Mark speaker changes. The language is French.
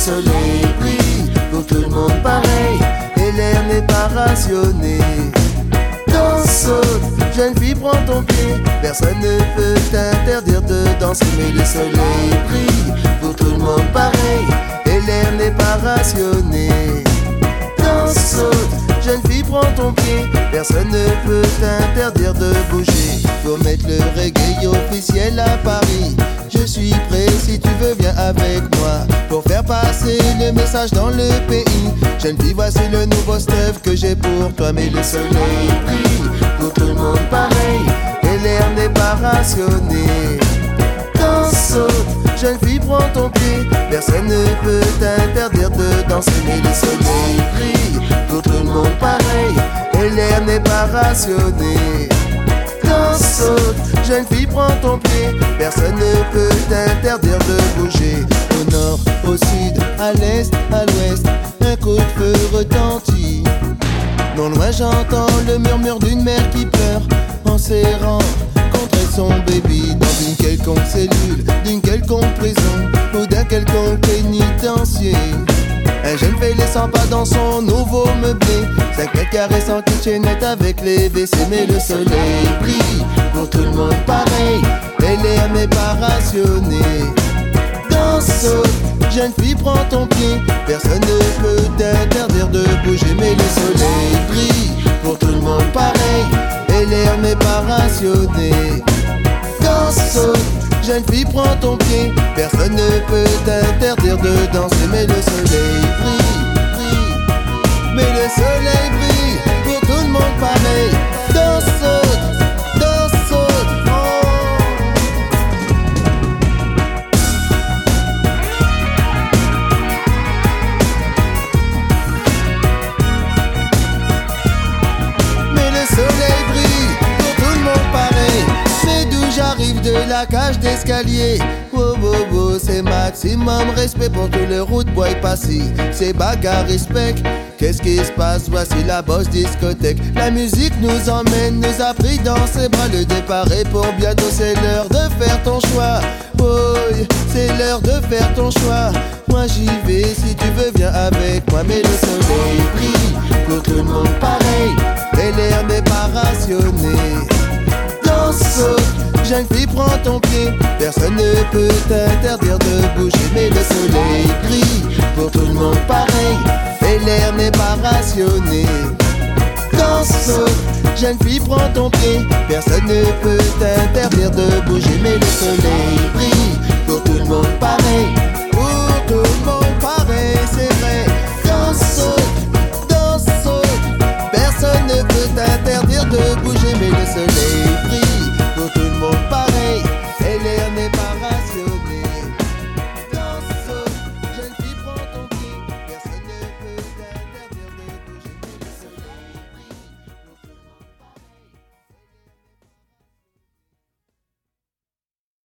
Speaker 1: soleil brille pour tout le monde pareil, et l'air n'est pas rationné. Danse, saute, jeune fille prends ton pied, personne ne peut t'interdire de danser. Mais le soleil brille pour tout le monde pareil, et l'air n'est pas rationné. Danse, saute, jeune fille prends ton pied, personne ne peut t'interdire de bouger. Pour mettre le reggae officiel à Paris, je suis prêt si tu veux viens avec moi, pour faire passer le message dans le pays. Jeune fille voici le nouveau stuff que j'ai pour toi. Mais le soleil brille pour tout le monde pareil, et l'air n'est pas rationné. Danse, saute, jeune fille prends ton pied, personne ne peut t'interdire de danser. Mais le soleil brille pour tout le monde pareil, et l'air n'est pas rationné. Danse, saute, jeune fille prends ton pied, personne ne peut t'interdire de bouger. Au nord, au sud, à l'est, à l'ouest, un coup de feu retentit. Non loin j'entends le murmure d'une mère qui pleure en serrant contre son baby dans une quelconque cellule, d'une quelconque prison ou d'un quelconque pénitencier. Un jeune fait les 100 pas dans son nouveau meublé, 5 mètres carrés sans kitchenette avec les WC. Mais le soleil brille pour tout le monde pareil, et l'air n'est pas rationné. Danse, saute, jeune fille prends ton pied, personne ne peut t'interdire de bouger. Mais le soleil brille pour tout le monde pareil, et l'air n'est pas rationné. Danse, saute, jeune fille prends ton pied, personne ne peut t'interdire de danser. Mais le soleil brille, brille, mais le soleil brille pour tout le monde pareil. Danse, saute, danse, saute, oh. Mais le soleil brille pour tout le monde pareil. Mais d'où j'arrive de la cage d'escalier, wow, wow, wow, c'est maximum respect pour tout le route bois passé. C'est bagarre, respect. Qu'est-ce qui se passe? Voici la bosse discothèque. La musique nous emmène, nous a pris dans ses bras. Le départ est pour bientôt, c'est l'heure de faire ton choix. Oh, c'est l'heure de faire ton choix. Moi j'y vais, si tu veux viens avec moi. Mais le soleil brille pour tout le monde pareil, et l'air n'est pas rationné. Danse, saute, jeune fille prends ton pied, personne ne peut t'interdire de bouger. Mais le soleil brille pour tout le monde pareil, et l'air n'est pas rationné. Danse, saute, jeune fille prends ton pied, personne ne peut t'interdire de bouger. Mais le soleil brille pour tout le monde pareil, pour tout le monde pareil, c'est vrai. Danse, saute, personne ne peut t'interdire de bouger. Mais le soleil